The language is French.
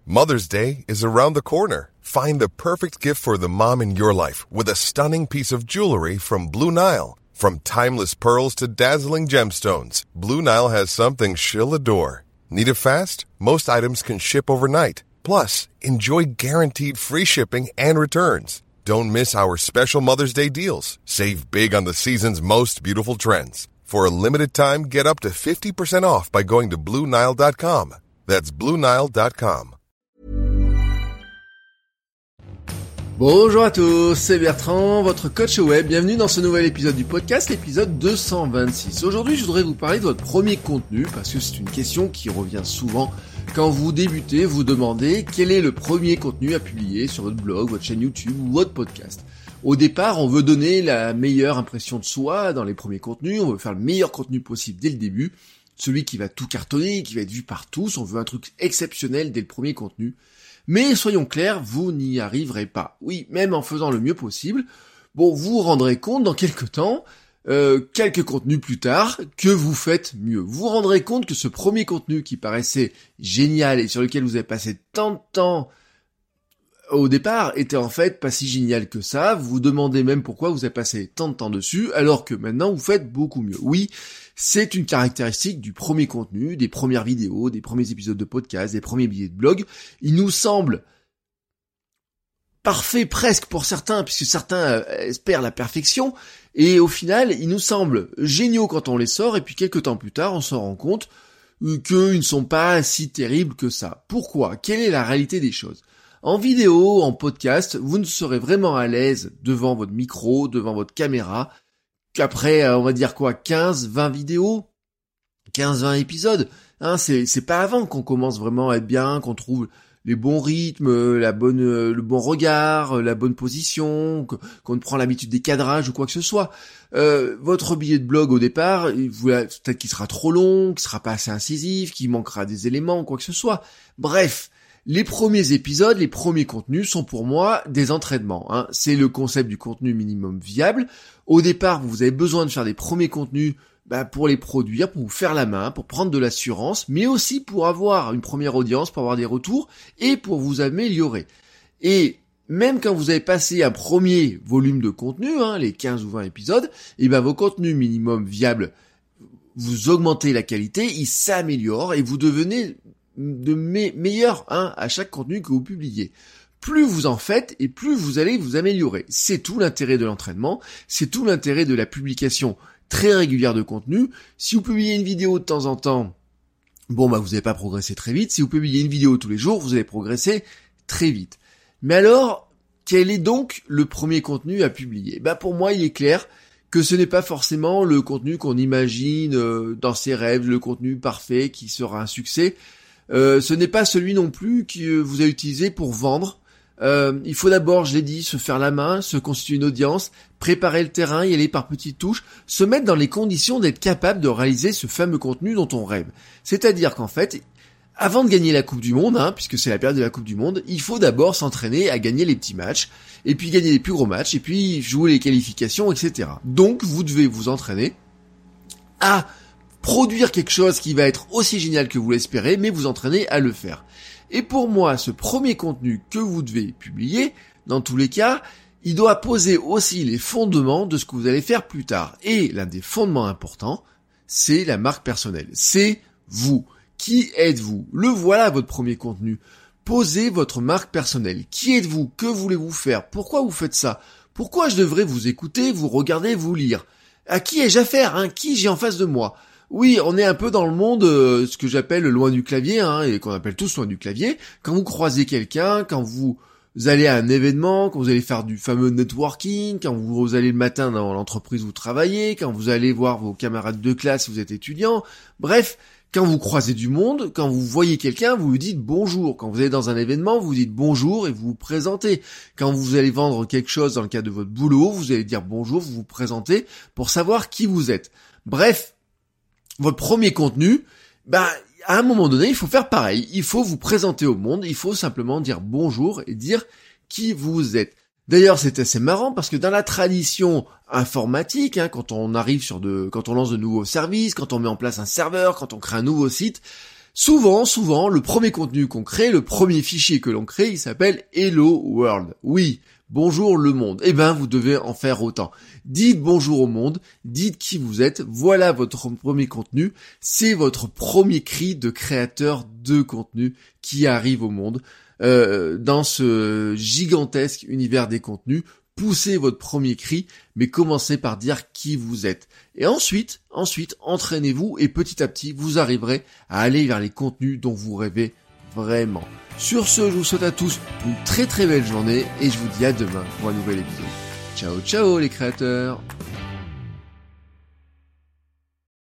Mother's Day is around the corner. Find the perfect gift for the mom in your life with a stunning piece of jewelry from Blue Nile. From timeless pearls to dazzling gemstones, Blue Nile has something she'll adore. Need it fast? Most items can ship overnight. Plus, enjoy guaranteed free shipping and returns. Don't miss our special Mother's Day deals. Save big on the season's most beautiful trends. For a limited time, get up to 50% off by going to BlueNile.com. That's BlueNile.com. Bonjour à tous, c'est Bertrand, votre coach web. Bienvenue dans ce nouvel épisode du podcast, l'épisode 226. Aujourd'hui, je voudrais vous parler de votre premier contenu, parce que c'est une question qui revient souvent. Quand vous débutez, vous demandez quel est le premier contenu à publier sur votre blog, votre chaîne YouTube ou votre podcast. Au départ, on veut donner la meilleure impression de soi dans les premiers contenus, on veut faire le meilleur contenu possible dès le début, celui qui va tout cartonner, qui va être vu par tous, on veut un truc exceptionnel dès le premier contenu. Mais soyons clairs, vous n'y arriverez pas. Oui, même en faisant le mieux possible, vous vous rendrez compte dans quelques temps, quelques contenus plus tard, que vous faites mieux. Vous vous rendrez compte que ce premier contenu qui paraissait génial et sur lequel vous avez passé tant de temps au départ était en fait pas si génial que ça. Vous vous demandez même pourquoi vous avez passé tant de temps dessus, alors que maintenant vous faites beaucoup mieux. Oui, c'est une caractéristique du premier contenu, des premières vidéos, des premiers épisodes de podcast, des premiers billets de blog. Il nous semble parfait presque pour certains, puisque certains espèrent la perfection, et au final, ils nous semblent géniaux quand on les sort, et puis quelques temps plus tard, on se rend compte qu'ils ne sont pas si terribles que ça. Pourquoi ? Quelle est la réalité des choses ? En vidéo, en podcast, vous ne serez vraiment à l'aise devant votre micro, devant votre caméra, qu'après, on va dire quoi, 15-20 vidéos, 15-20 épisodes, c'est pas avant qu'on commence vraiment à être bien, qu'on trouve les bons rythmes, le bon regard, la bonne position, qu'on prend l'habitude des cadrages ou quoi que ce soit. Votre billet de blog au départ, peut-être qu'il sera trop long, qu'il sera pas assez incisif, qu'il manquera des éléments ou quoi que ce soit. Bref, les premiers épisodes, les premiers contenus sont pour moi des entraînements. C'est le concept du contenu minimum viable. Au départ, vous avez besoin de faire des premiers contenus pour les produire, pour vous faire la main, pour prendre de l'assurance, mais aussi pour avoir une première audience, pour avoir des retours et pour vous améliorer. Et même quand vous avez passé un premier volume de contenu, les 15 ou 20 épisodes, vos contenus minimum viables, vous augmentez la qualité, ils s'améliorent et vous devenez de meilleur à chaque contenu que vous publiez. Plus vous en faites et plus vous allez vous améliorer. C'est tout l'intérêt de l'entraînement, c'est tout l'intérêt de la publication très régulière de contenu. Si vous publiez une vidéo de temps en temps, vous n'allez pas progresser très vite. Si vous publiez une vidéo tous les jours, vous allez progresser très vite. Mais alors, quel est donc le premier contenu à publier ? Pour moi, il est clair que ce n'est pas forcément le contenu qu'on imagine dans ses rêves, le contenu parfait qui sera un succès. Ce n'est pas celui non plus que vous avez utilisé pour vendre. Il faut d'abord, je l'ai dit, se faire la main, se constituer une audience, préparer le terrain, y aller par petites touches, se mettre dans les conditions d'être capable de réaliser ce fameux contenu dont on rêve. C'est-à-dire qu'en fait, avant de gagner la Coupe du Monde, puisque c'est la période de la Coupe du Monde, il faut d'abord s'entraîner à gagner les petits matchs, et puis gagner les plus gros matchs, et puis jouer les qualifications, etc. Donc, vous devez vous entraîner à produire quelque chose qui va être aussi génial que vous l'espérez, mais vous entraînez à le faire. Et pour moi, ce premier contenu que vous devez publier, dans tous les cas, il doit poser aussi les fondements de ce que vous allez faire plus tard. Et l'un des fondements importants, c'est la marque personnelle. C'est vous. Qui êtes-vous ? Le voilà votre premier contenu. Posez votre marque personnelle. Qui êtes-vous ? Que voulez-vous faire ? Pourquoi vous faites ça ? Pourquoi je devrais vous écouter, vous regarder, vous lire ? À qui ai-je affaire ? Qui j'ai en face de moi ? Oui, on est un peu dans le monde, ce que j'appelle loin du clavier, et qu'on appelle tous loin du clavier. Quand vous croisez quelqu'un, quand vous allez à un événement, quand vous allez faire du fameux networking, quand vous allez le matin dans l'entreprise où vous travaillez, quand vous allez voir vos camarades de classe si vous êtes étudiant, bref, quand vous croisez du monde, quand vous voyez quelqu'un, vous lui dites bonjour. Quand vous êtes dans un événement, vous dites bonjour et vous vous présentez. Quand vous allez vendre quelque chose dans le cadre de votre boulot, vous allez dire bonjour, vous vous présentez pour savoir qui vous êtes. Bref, votre premier contenu, à un moment donné, il faut faire pareil. Il faut vous présenter au monde, il faut simplement dire bonjour et dire qui vous êtes. D'ailleurs, c'est assez marrant parce que dans la tradition informatique, quand on arrive quand on lance de nouveaux services, quand on met en place un serveur, quand on crée un nouveau site, Souvent, le premier contenu qu'on crée, le premier fichier que l'on crée, il s'appelle Hello World. Oui, bonjour le monde. Eh ben, vous devez en faire autant. Dites bonjour au monde, dites qui vous êtes, voilà votre premier contenu, c'est votre premier cri de créateur de contenu qui arrive au monde. Dans ce gigantesque univers des contenus, poussez votre premier cri, mais commencez par dire qui vous êtes. Et ensuite, entraînez-vous et petit à petit, vous arriverez à aller vers les contenus dont vous rêvez vraiment. Sur ce, je vous souhaite à tous une très très belle journée et je vous dis à demain pour un nouvel épisode. Ciao ciao les créateurs!